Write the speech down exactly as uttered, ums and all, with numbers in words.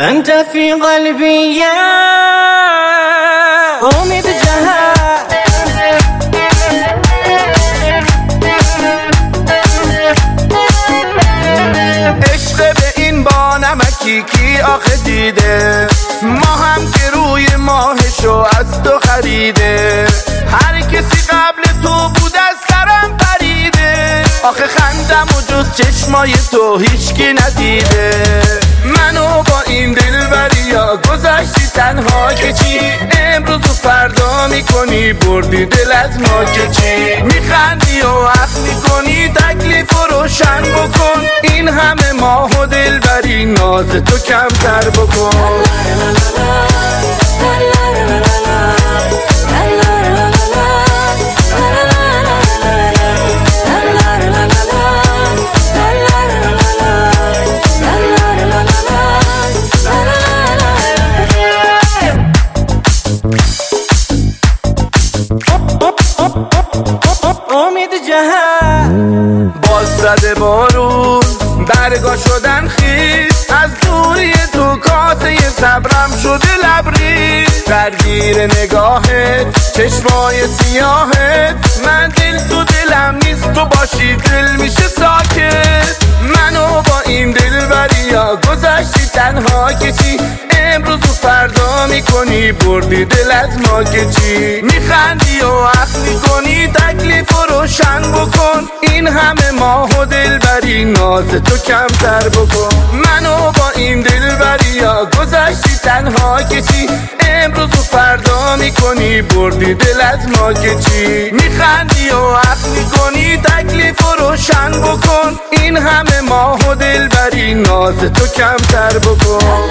انت في قلبي يا امید جهان. عشق به این بانمکی کی آخه دیده، ما هم که روی ماهشو از تو خریده. هر کسی قبل تو بود از سرم پریده، آخه خندم و جز چشمای تو هیچکی ندیده. منو با این دلبریا گذاشتی تنها که چی، امروز و فردا میکنی بردی دل از ما که چی. میخندی و عقل میکنی تکلیف و روشن بکن، این همه ماه و دلبری ناز تو کمتر بکن. امید جهان. باز زده بارون برگا شدن خیز، از دوری تو کاسه صبرم شده لبریز. درگیر نگاهت چشمای سیاهت، من دل تو دلم نیست تو باشی دل میشه ساکت. منو با این دلبریا گذاشتی تنها که چی، امروز و فردا میکنی بردی دل از ما که چی. میخندی و عقل میکنی تکلیف و روشن بکن، این همه ماه و دلبری ناز تو کمتر بکن. منو با این دلبریا گذاشتی تنها که چی، امروز و فردا میکنی بردی دل از ما که چی. میخندی و عقل میکنی تکلیف و روشن بکن، این همه ماه و دلبری ناز تو کمتر بکن.